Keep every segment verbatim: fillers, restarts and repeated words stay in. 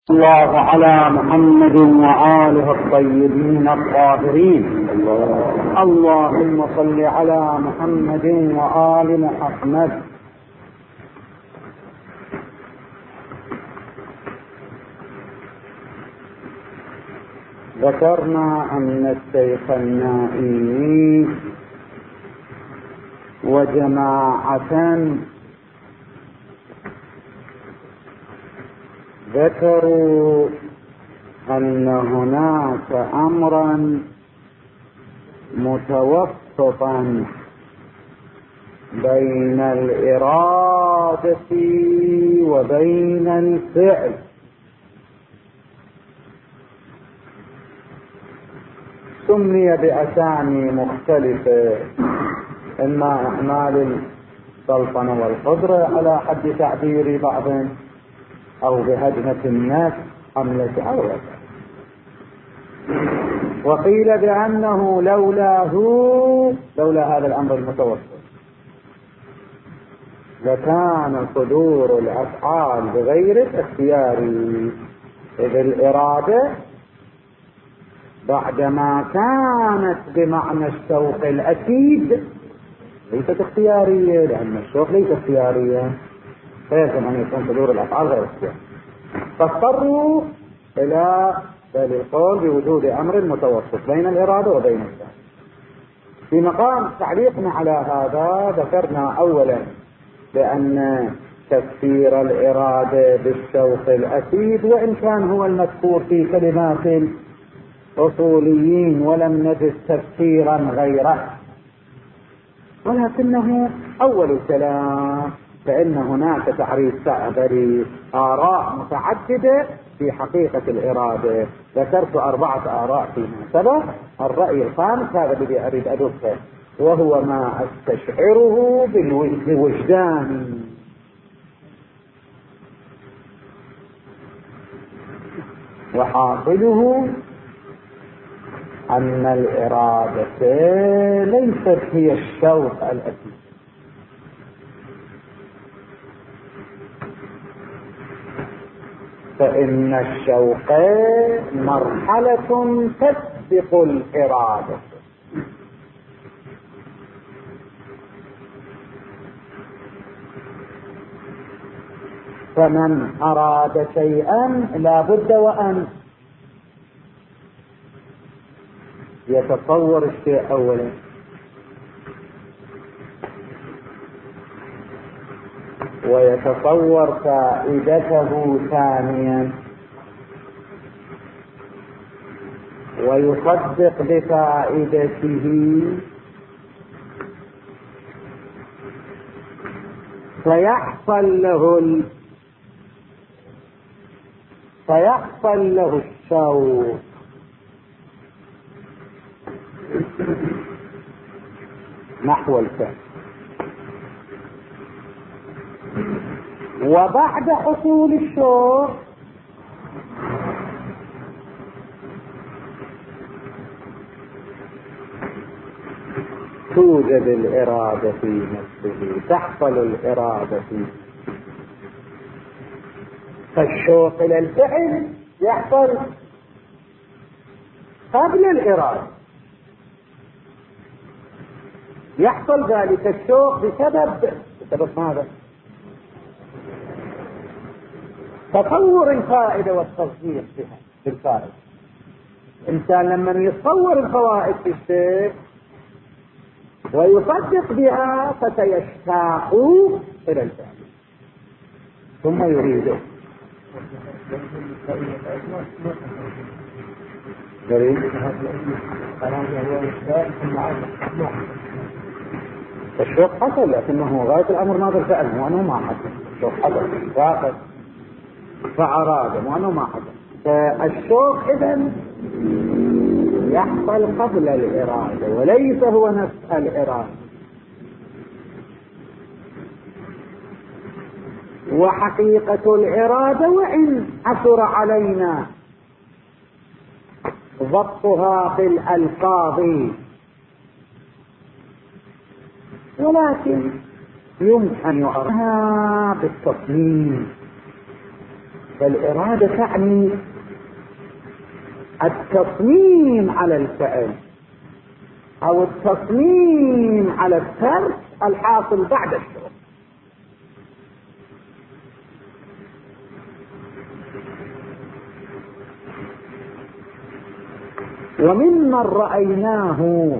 الله على محمد وآله الطيبين الطاهرين. اللهم صل على محمد وآل محمد. ذكرنا أن الشيخ النائي وجماعة ذكروا أن هناك أمرا متوسطا بين الإرادة وبين الفعل، سمي بأسامي مختلفة، إما إحمال السلطنة والقدرة على حد تعبير بعضهم، أو بهجمة النفس حملة أولاد. وقيل بأنه لولاه لولا هذا الأمر المتوسط لكان صدور الأفعال بغير الاختيار، إذ الإرادة بعدما كانت بمعنى الشوق الأكيد ليست اختيارية، لأن الشوق ليس اختياريا، فيجب أن يكون صدور الأفعال غير اختياري. فاضطروا إلى ذلك القول بوجود أمر متوسط بين الإرادة وبين الفعل. في مقام تعليقنا على هذا ذكرنا أولا بأن تفسير الإرادة بالشوق الأكيد، وإن كان هو المذكور في كلمات الأصوليين ولم نجد تفسيرا غيره، ولكنه أول الكلام، فإن هناك تعريف تعبري آراء متعددة في حقيقة الإرادة. ذكرت أربعة آراء فيما سبق. الرأي الخامس هذا الذي أريد أذكره، وهو ما أستشعره بوجداني، وحاصله أن الإرادة ليست هي الشوق الأكيد، فإن الشوق مرحلة تسبق الإرادة، فمن أراد شيئا لا بد وأن يتصور الشيء أولا، ويتصور فائدته ثانيا، ويصدق بفائدته، فيحصل له ال... فيحصل له الشوق، نحو الفعل. وبعد حصول الشوق توجد الإرادة في نفسه، تحصل الإرادة فيه، فالشوق إلى الفعل يحصل قبل الإرادة، يحصل ذلك الشوق بسبب بسبب ماذا؟ تصور الفائدة والتصديق بها بالفائدة. الإنسان لما يتصور الفوائد في الشيء ويصدق بها فسيشتاق إلى الفعل ثم يريده. الشوق حصل، لكنه غاية الأمر ماذا الفعل، وأنه ما حصل. الشوق حصل فاقد فأراد وأنه ما حصل. فالشوق إذن يحصل قبل الإرادة وليس هو نفس الإرادة. وحقيقة الإرادة وإن عثر علينا ضبطها بالألفاظ، ولكن يمكن يعرفها بالتصميم، فالإرادة تعني التصميم على الفعل أو التصميم على الترك الحاصل بعد الشعور. وممن رأيناه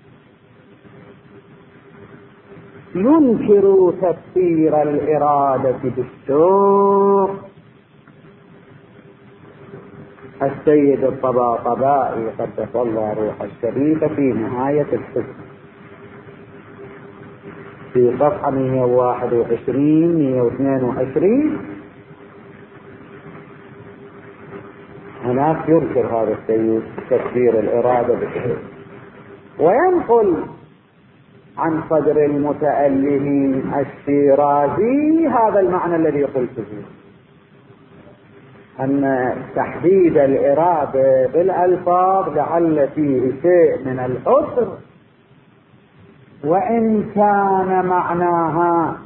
ينكر تفسير الإرادة بالشوق السيد الطباطبائي قدس الله روح الشريف في نهاية الحزب في صفحة مئة وواحد وعشرين مئة واثنين وعشرين. هناك ينكر هذا السيد تفسير الإرادة بالشوق وينقل عن صدر المتأله الشيرازي هذا المعنى الذي قلت فيه، أن تحديد الإرادة بالألفاظ لعل فيه شيء من الحصر، وإن كان معناها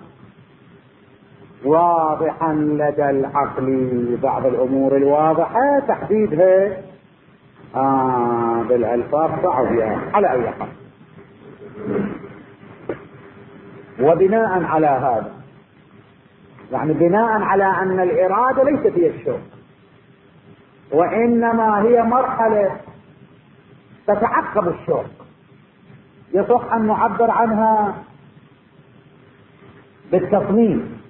واضحا لدى العقل بعض الأمور الواضحة تحديدها آه بالألفاظ صعب يعني على أي حال. وبناء على هذا يعني بناء على أن الإرادة ليست هي الشوق وإنما هي مرحلة تتعقب الشوق، يصح أن نعبر عنها بالتصميم.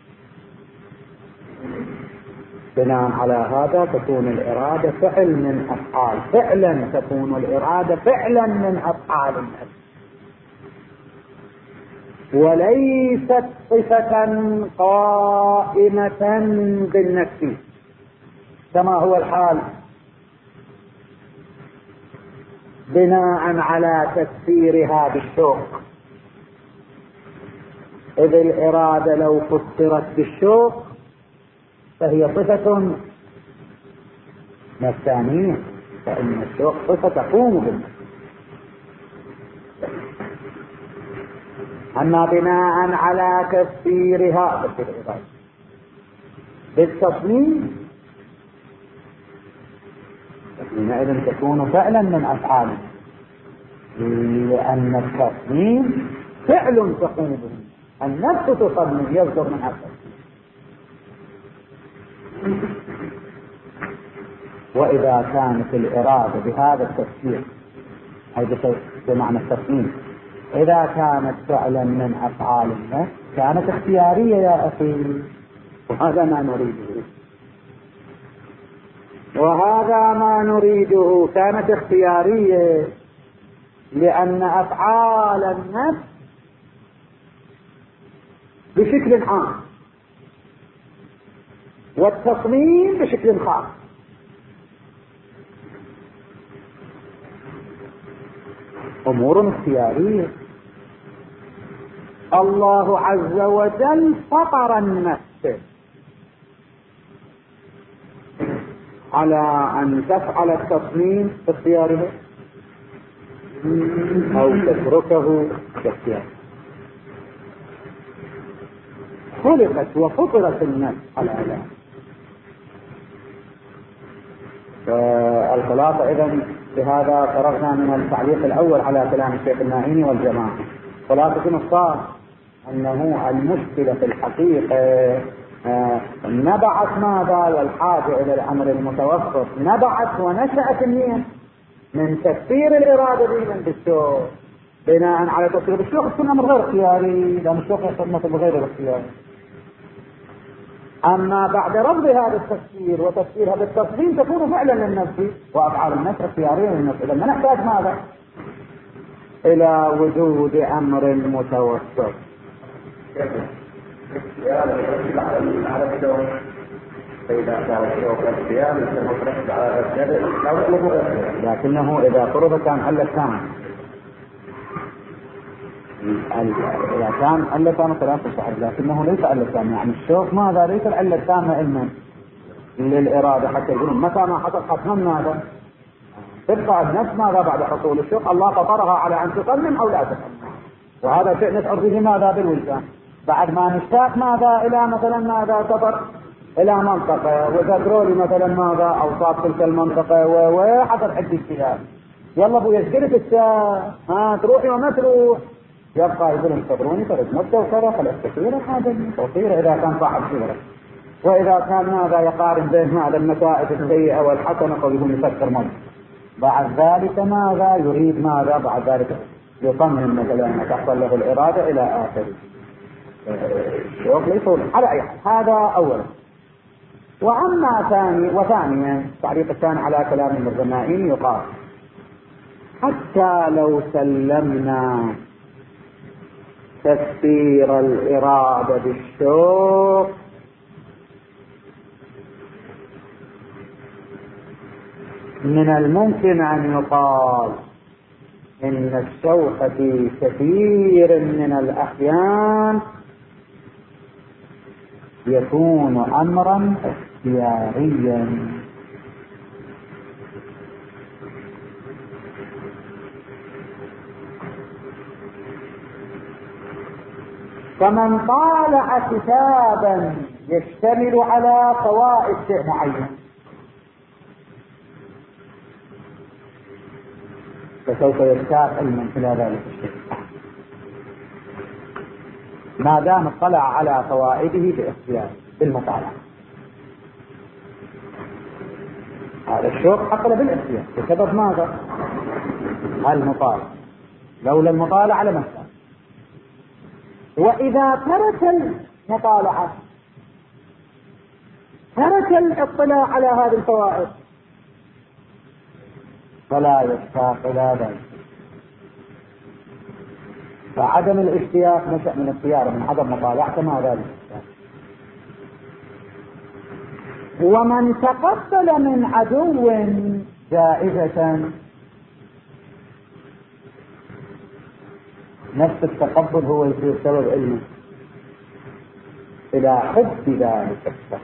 بناء على هذا تكون الإرادة فعل من أفعال، فعلا تكون الإرادة فعلا من أفعال النفس وليست صفة قائمة بالنفس كما هو الحال بناء على تفسيرها بالشوق. إذ الإرادة لو فسرت بالشوق فهي صفة نفسانية، فإن الشوق صفة تقوم بالنفس. أما بناء على تفسيرها بالتصميم حينئذ تكون فعلا من أفعاله، لأن التصميم فعل تقوم به، النفس تصمم يصدر من أفعاله. وإذا كانت الإرادة بهذا التفسير أي بمعنى التصميم إذا كانت فعلا من أفعال النفس كانت اختيارية يا أخي، وهذا ما نريده وهذا ما نريده كانت اختيارية، لأن أفعال النفس بشكل عام والتصميم بشكل خاص. أمور اختيارية. الله عز وجل فطر النفس على أن تفعل التصميم باختيارها أو تتركه باختياره. خلقت وفطرت النفس على هذا. فالخلاصة إذن بهذا فرغنا من التعليق الأول على كلام الشيخ النائمي والجماعة. خلاصة النصار أنه المشكلة في الحقيقة نبعت ماذا والحاجة إلى الأمر المتوسط نبعت ونشأت النية من تفسير الإرادة دينا بالشوق بناء على تفسير بالشوق يكون أمر غير اختياري، لأن الشوق يصنف بغير الاختياري. أما بعد رفض هذا التفسير وتفسيرها بالتصميم تكون فعلا للنفس وأفعال النفس اختيارية للنفس. إذا ما نحتاج ماذا إلى وجود أمر متوسط. لكنه إذا فرض كان علة تامة، إذا كان علة تامة ثلاثة صحيح، لكنه ليس علة تامة. يعني الشوق ماذا ليس العلة التامة علما للإرادة حتى يقولون متى ما حصل حتما ماذا تبقى النفس ماذا بعد حصول الشوق الله فطرها على أن تصمم أو لا تصمم، وهذا شيء نشعر به ماذا بالوجدان بعد ما نشتاق ماذا إلى مثلا ماذا تطر الى منطقة وذكروا لي مثلا ماذا اوصاف تلك المنطقة وحصل عندي اجتهاد، يلا ابو يشترك الساعة، ها تروحي وما تروح، يبقى يقول انتظروني ثلاث مدة وكذا خلاص كثيرة هذا تصير اذا كان صاحب خبرة. واذا كان ماذا يقارن بين هذا النتائج السيئة والحسنة فيقول يفكر مدة. بعد ذلك ماذا يريد ماذا بعد ذلك يطمن مثلا تحصل له الإرادة إلى آخره. الشوق ليس على أي حال. هذا أولا. وأما ثاني وثانيا التعليق الثاني على كلام الزمائين يقال حتى لو سلمنا تفسير الإرادة بالشوق من الممكن أن يقال إن الشوق في كثير من الأحيان يكون أمرا اختياريا. فمن طالع كتابا يشتمل على فوائد شيء معين فسوف يشتاق علما إلى ذلك الشيء ما دام اطلع على فوائده باختيار بالمطالعة. هذا الشوق حصل بالاختيار بسبب ماذا؟ المطالعة. لولا المطالعة لما كان. وإذا ترك المطالعة ترك الاطلاع على هذه الفوائد فلا يشتاق إلى ذلك. فعدم الاشتياق نشأ من اختيار من عدم مطالعة ما ذلك. ومن تقبل من عدو جائزة نفس التقبل هو يصير سبب علمه إلى حب ذلك الشخص،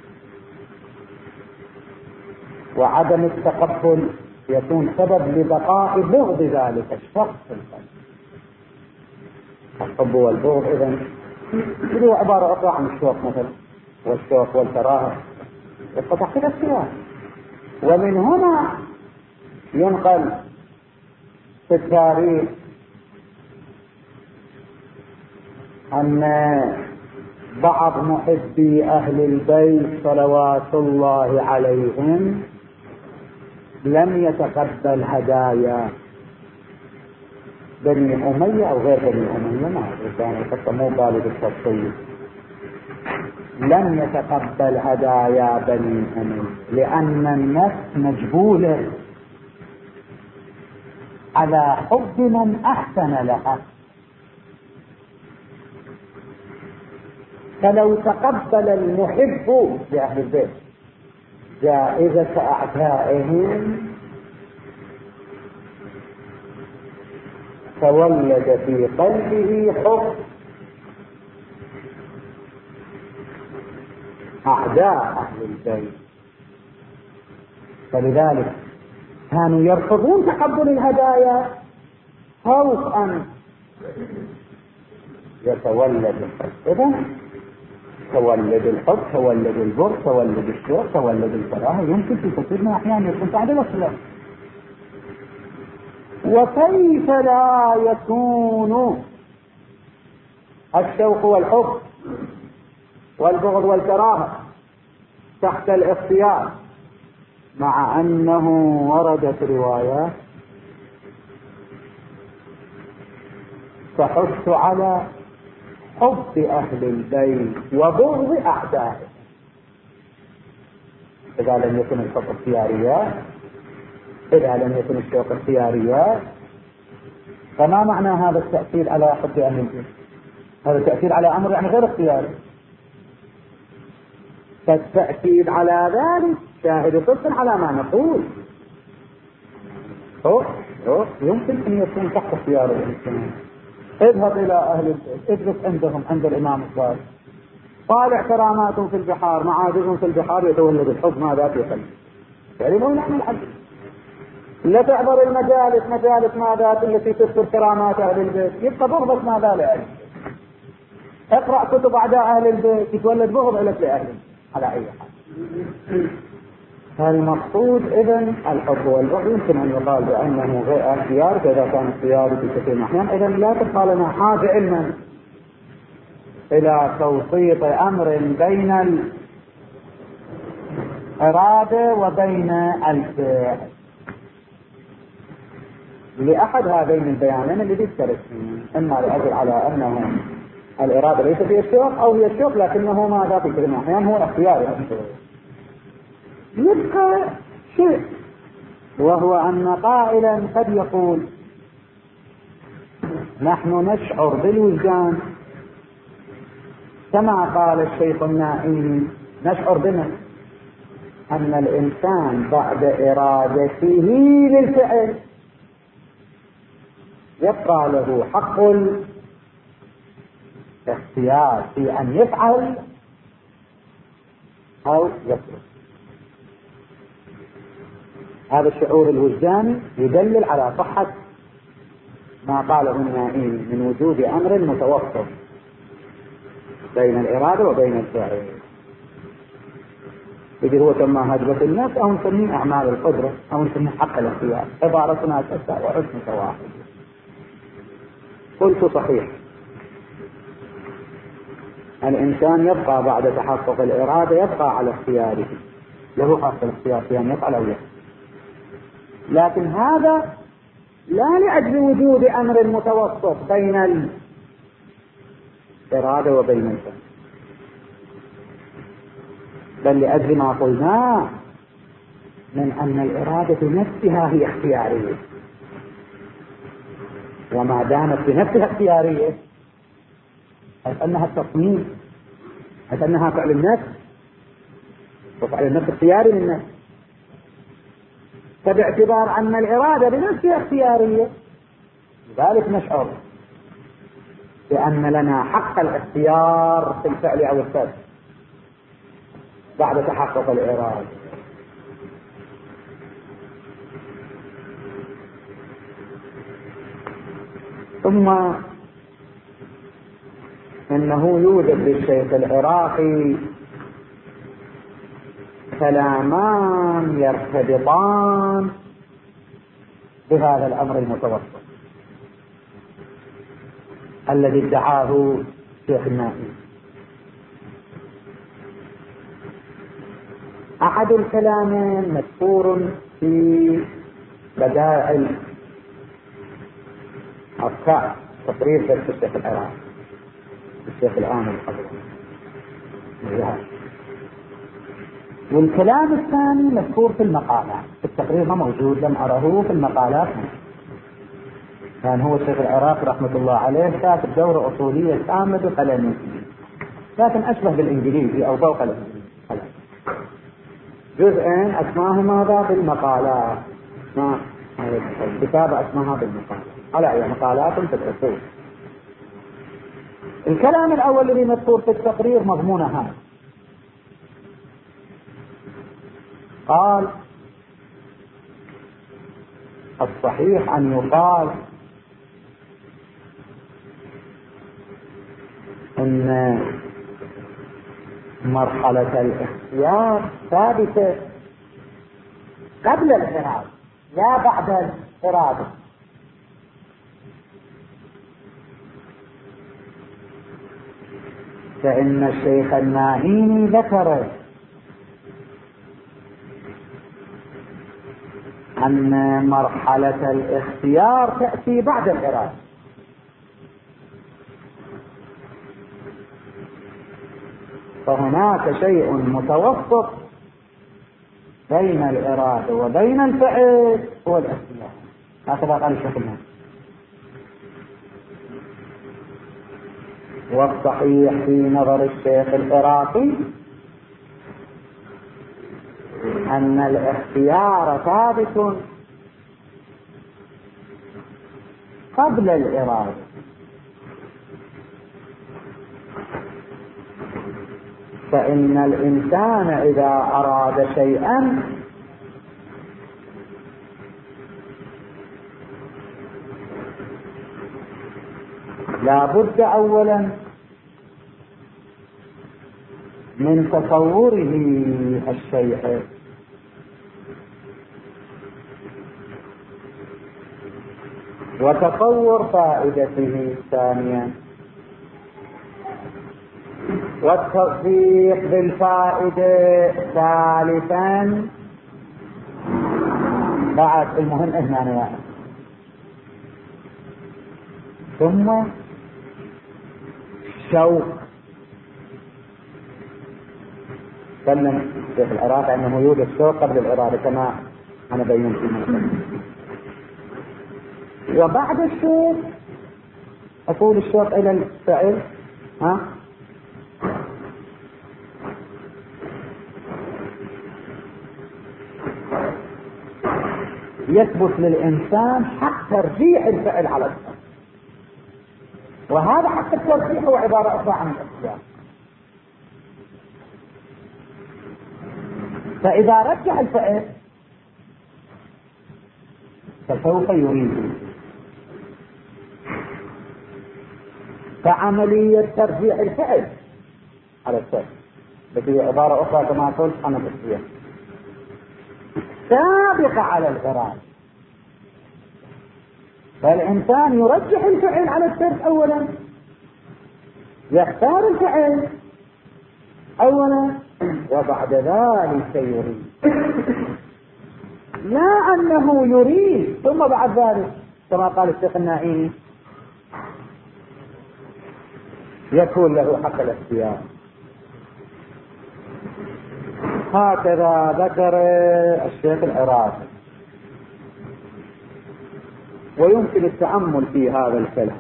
وعدم التقبل يكون سبب لبقاء بغض ذلك الشخص في القلب. الحب والبغض إذن هو عبارة أخرى عن الشوق مثلا، والشوق والكراهة يتفتح كده السياق. ومن هنا ينقل في التاريخ أن بعض محبي أهل البيت صلوات الله عليهم لم يتقبل هدايا بني أمية أو غير بني أمية، ما كان يقسموا بالغ الشخصية، لم يتقبل هدايا بني أمية لأن النفس مجبولة على حب من أحسن لها. فلو تقبل المحب لأهل البيت جائزة أعدائهم تولد في قلبه حب أعداء أهل البيت. فلذلك كانوا يرفضون تقبل الهدايا خوف أن يتولد الحب. إذن تولد الحب، تولد البغض، تولد الشوق، تولد الكراهة، يمكن في كثير من الأحيان يكون بعد الأصل. وكيف لا يكون الشوق والحب والبغض والكراهة تحت الاختيار مع أنه وردت روايات تحث على حب أهل البيت وبغض أعدائه. إذا لم يكن الحب اختياريات، إذا لم يكن الشوق اختياريات، فما معنى هذا التأكيد على حب أهل البيت؟ هذا التأكيد على أمر يعني غير اختياري. فالتأكيد على ذلك شاهد صدق على ما نقول. هو هو يمكن أن يكون تحت اختيار الإنسان. اذهب إلى أهل البيت، اجلس عندهم عند الإمام الصادق، طالع كراماتهم في البحار، معاجزهم في البحار، يتولد الحب ماذا في قلبه. تعرفون نحن الحب. لا تحضر المجالس مجالس ماذا التي تذكر كرامات أهل البيت، يبقى بغضك ماذا لأهل. اقرأ كتب أعداء أهل البيت، يتولد بغض لك لأهل. على أي حال. فالمقصود إذن الحب والبغض يمكن أن يقال بأنه غير اختيار، فإذا كان اختياري في كثير من الأحيان إذن لا تبقى لنا حاجة علما إلى توسيط أمر بين الإرادة وبين الفعل لأحد هذين البيانين اللي بيشترك فيه، إما لأجل على أنه الإرادة ليس فيها الشوق أو هي الشوق لكنه ماذا في كثير من الأحيان هو اختياري. يبقى شيء وهو أن قائلا قد يقول نحن نشعر بالوجدان كما قال الشيخ النائمي، نشعر بما أن الإنسان بعد إرادته للفعل يبقى له حق الاختيار في أن يفعل أو يترك. هذا الشعور الوجداني يدلل على صحة ما قاله النائمي من وجود أمر متوسط بين الإرادة وبين الفعل، إذا هو سماه هجبة النفس أو نسميه أعمال القدرة أو نسميه حق الاختيار، عبارتنا تسع وحسن واحد. قلت صحيح الإنسان يبقى بعد تحقق الإرادة يبقى على اختياره، له حق الاختيار في أن يفعل أو يفعل، لكن هذا لا لأجل وجود أمر متوسط بين الإرادة وبين الفعل، بل لأجل ما قلناه من أن الإرادة نفسها هي اختيارية، وما دامت بنفسها اختيارية أنها التصميم، أنها فعل النفس، وفعل النفس اختياري للنفس، فباعتبار أن الإرادة بنفسها اختيارية لذلك نشعر بأن لنا حق الاختيار في الفعل أو الترك بعد تحقق الإرادة. ثم إنه يوجد للشيخ العراقي كلامان يرتبطان بهذا الأمر المتوسط الذي ادعاه الشيخ النائمي. أحد الكلامين مذكور في بدائع أفكار تقرير درس الشيخ العراقي الشيخ الآن الحضر، والكلام الثاني مذكور في المقالات، التقرير ما موجود، لم أره في المقالات. كان هو الشيخ العراقي رحمة الله عليه كاتب دورة أصولية تامة بقلمه، لكن أشبه بالإنجليزي أو فوق الإنجليزي، جزءين أسماهما ماذا بالمقالات، ما كتابة أسماها بالمقالات على أي مقالات تدرسون. الكلام الأول الذي مذكور في التقرير مضمونه هذا، قال الصحيح أن يقال أن مرحلة الاختيار ثابتة قبل الإرادة لا بعد الإرادة، فإن الشيخ النائمي ذكر أن مرحلة الاختيار تأتي بعد الإرادة، فهناك شيء متوسط بين الإرادة وبين الفعل هو الاختيار، هكذا قال الشيخ النائمي. والصحيح في نظر الشيخ العراقي أن الاختيار ثابت قبل الإرادة، فإن الإنسان إذا أراد شيئا لا بد أولا من تصوره الشيء. وتصور فائدته ثانيا، والتصديق بالفائدة ثالثا. بعد المهم هنا يعني. ثم شوق. تكلم شيخ العراقي انه يوجد شوق قبل الاراده كما انا بينت في المثل. وبعد الشوق اقول الشوق الى الفعل ها يثبت للانسان حق ترجيح الفعل على الفعل، وهذا حق الترجيح هو عباره اخرى عن الاختيار. فاذا رجح الفعل فسوف يريد، فعملية ترجيح الفعل على الفعل التي هي عبارة أخرى كما قلت عن الاختيار سابقة على الإرادة. فالإنسان يرجح الفعل على الترك أولا، يختار الفعل أولا، وبعد ذلك يريد. لا أنه يريد ثم بعد ذلك كما قال الشيخ النائمي يكون له حق الاختيار. هكذا ذكر الشيخ العراقي، ويمكن التأمل في هذا الكلام.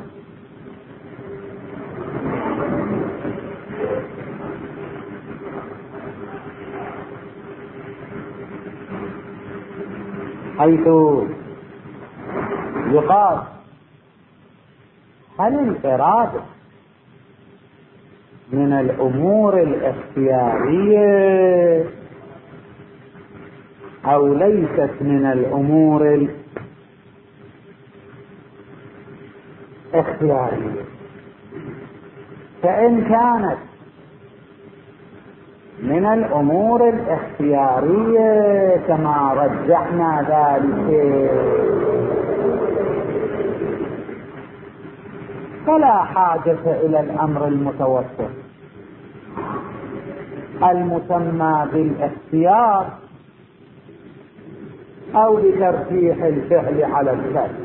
حيث يقال هل الإرادة من الأمور الاختيارية أو ليست من الأمور الاختيارية؟ فإن كانت من الأمور الاختيارية كما رجحنا ذلك فلا حاجة إلى الأمر المتوسط المسمى بالاختيار أو بترجيح الفعل على الفعل.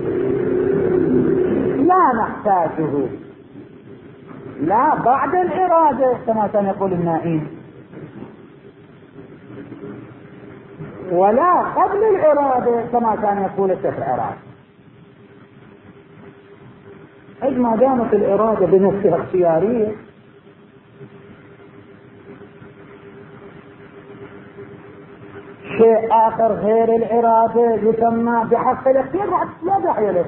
لا نحتاجه لا بعد الإرادة كما كان يقول النائم، ولا قبل الإرادة كما كان يقول الشيخ العراقي. إذ ما دامت الإرادة بنفسها اختيارية شيء آخر غير الإرادة يسمى بحق الاختيار لا داعي له.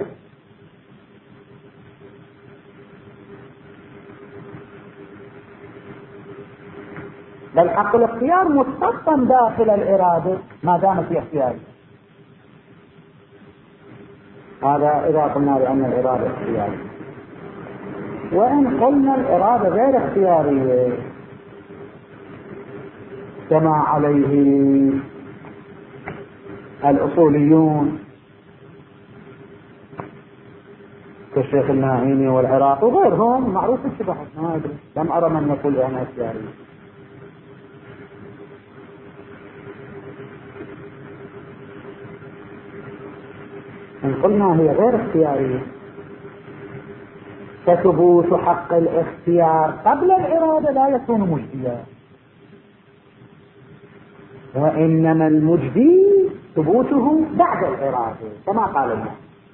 بل حق الاختيار مستقم داخل الإرادة ما دامت هي اختيارية. هذا إذا قلنا بأن الإرادة اختيارية. وإن قلنا الإرادة غير اختيارية كما عليه الأصوليون كالشيخ النائمي والعراقي وغيرهم معروف الشبه، ما أدري لم أرى من يقول بأنها اختيارية. إن قلنا هي غير اختيارية فثبوت حق الاختيار قبل الإرادة لا يكون مجديا، وإنما المجدي ثبوته بعد الإرادة كما قال الله.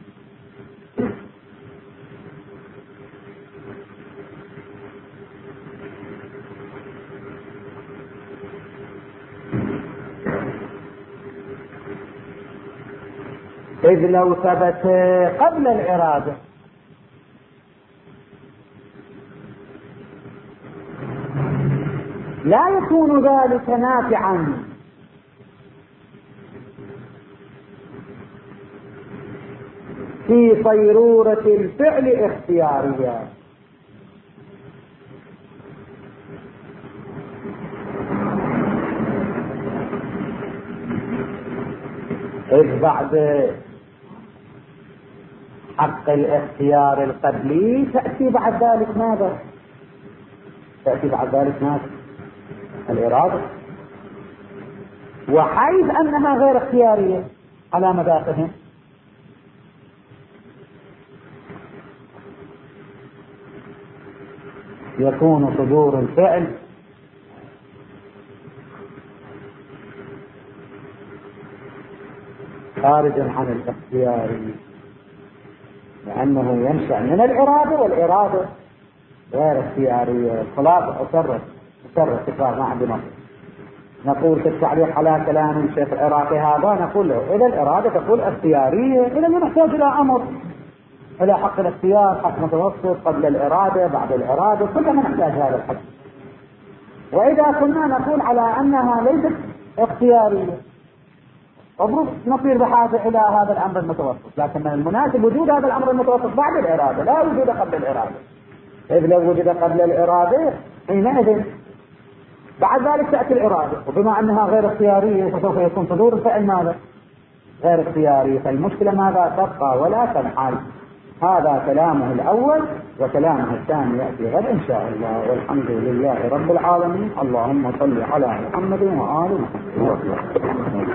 إذ لو ثبت قبل الإرادة لا يكون ذلك نافعا في صيرورة الفعل اختياريا، إذ بعد حق الاختيار القبلي تأتي بعد ذلك ماذا؟ تأتي بعد ذلك ماذا؟ الإرادة. وحيث أنها غير اختيارية على مذاقهم يكون صدور الفعل خارجا عن الاختيار، لأنه ينشأ من الإرادة، والإرادة غير اختيارية. خلاص أسرت أسرت تكرار ما عندي نص. نقول في التعليق على كلام الشيخ العراقي هذا نقول له إذا الإرادة تقول اختيارية، إذا نحتاج إلى أمر، إلى حق الاختيار، حق متوسط قبل الإرادة بعد الإرادة، كلنا نحتاج هذا الحق. وإذا كنا نقول على أنها ليست اختيارية المفروض نصير بحاجة إلى هذا الأمر المتوسط، لكن المناسب وجود هذا الأمر المتوسط بعد الإرادة، لا وجود قبل الإرادة. إذ لو وجد قبل الإرادة حينئذ بعد ذلك تأتي الإرادة، وبما أنها غير اختيارية فسوف يكون صدور الفعل ماذا؟ غير اختياري. فالمشكلة ماذا تبقى ولا تنحل. هذا كلامه الأول، وكلامه الثاني يأتي غد إن شاء الله. والحمد لله رب العالمين. اللهم صل على محمد وآل محمد.